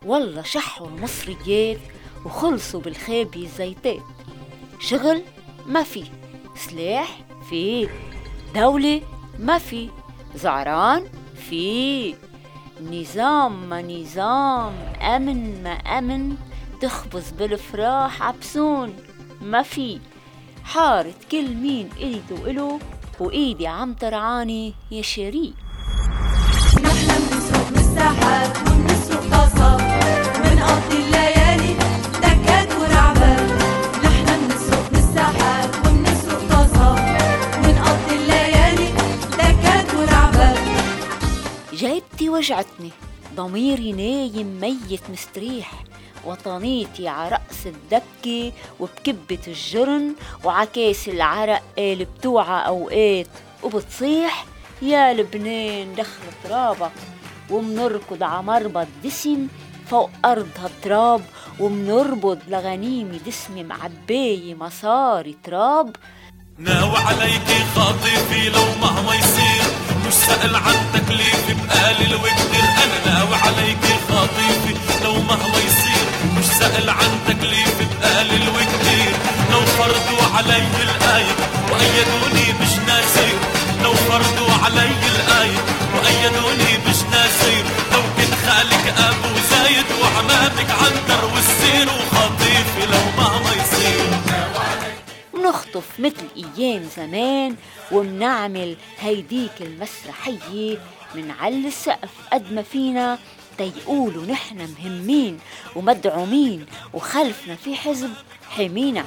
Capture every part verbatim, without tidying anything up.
والله شحوا المصريات وخلصوا بالخابي زيتات. شغل ما في، سلاح في، دولة ما في، زعران في، نظام ما نظام، أمن ما أمن، تخبز بالفراح عبسون ما في. حارة كل مين إيده إله وإيدي عم ترعاني يا شريك. نحن بنسرق من الساحات وبنسرق طاسات، بنقضي الليالي دكات ورعبات. نحن بنسرق من الساحات وبنسرق طاسات، بنقضي الليالي دكات ورعبات. جايبتي وجعتني، ضميري نايم ميت مستريح، وطنيتي عرقص الدكة وبكبة الجرن وعكاس العرق قال بتوعى أوقات وبتصيح يا لبنان دخل ترابك. ومنركض عمربط دسم فوق أرضها تراب، ومنربض لغنيمة دسمة معباية مصاري تراب. ناوي عليكي خاطفي لو مهما يصير، مش سأل عن تكليفي بقليل وكتير. أنا ناوي عليكي خاطفي لو مهما يصير، مش سأل عن تكليفي بقليل وكتير. لو فرضوا علي الآية وأيدوني مش ناسير، لو فرضوا علي الآية وأيدوني مش ناسير. لو كنت خالك أبو زايد وعمامك عنتر والسير، وخاطفي لو مهما يصير. منخطف مثل أيام زمان ومنعمل هيديك المسرحية، منعلي السقف قد ما فينا تيقولوا نحن مهمين ومدعومين وخلفنا في حزب حمينا.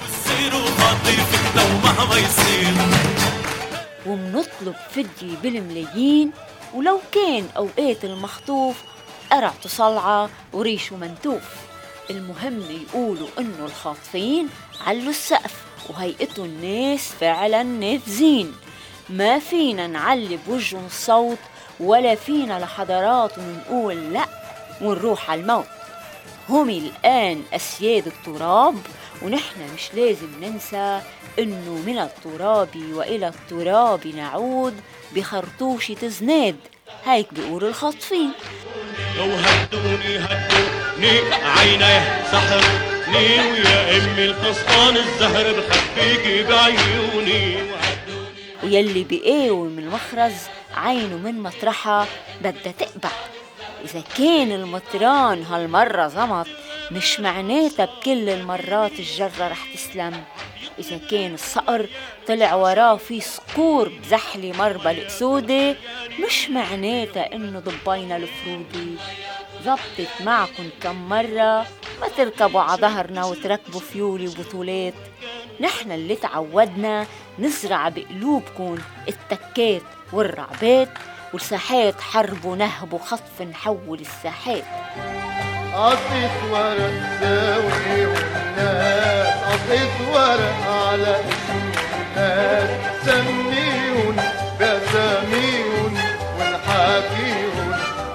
ومنطلب فدية بالملايين، ولو كان أوقات المخطوف قرعته صلعة وريشه منتوف. المهم يقولوا إنه الخاطفين علوا السقف وهيئتوا الناس فعلا نافذين. ما فينا نعلي بوجهن الصوت ولا فينا لحضارات ونقول لأ ونروح على الموت. هم الآن أسياد التراب، ونحن مش لازم ننسى إنه من التراب وإلى التراب نعود بخرطوش تزناد. هيك بيقول الخاطفين. لو هدوني هدوني عينيه سحرني، ويا أمي القسطان الزهر بخبيكي بعيوني. ويلي بقاوي من المخرز عينه من مطرحها بدها تقبع. إذا كان المطران هالمرة زمط، مش معناتها بكل المرات الجرة رح تسلم. إذا كان الصقر طلع وراه في صقور بزحلي مربى الأسودة، مش معناتها إنه ضبينا الفرودي. زبطت معكن كم مرة ما تركبوا على ظهرنا وتركبوا فيولي وبطولات. نحن اللي تعودنا نزرع بقلوبكن التكات والرعبات، والساحات حرب ونهب وخطف نحول الساحات. قطيت ورق زاوي والناس، قطيت ورق على اسم الناس، سميون بأساميون ونحاكيون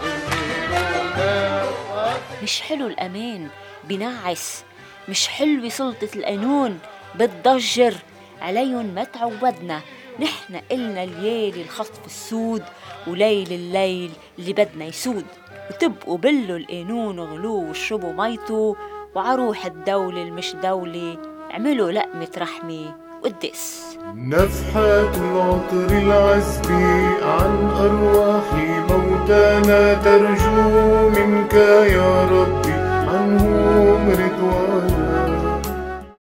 الميرونات. مش حلو الأمان بنعس، مش حلو سلطة القانون بتضجر عليهم. ما تعودنا نحن إلنا ليالي الخطف السود، وليل الليل اللي بدنا يسود. وتبقوا بلوا القانون غلو وشربوا ميتو، وعروح الدولة المش دولة عملوا لقمة رحمة قدس. نفحات العطر العذبي عن أرواح موتانا ترجو منك يا رب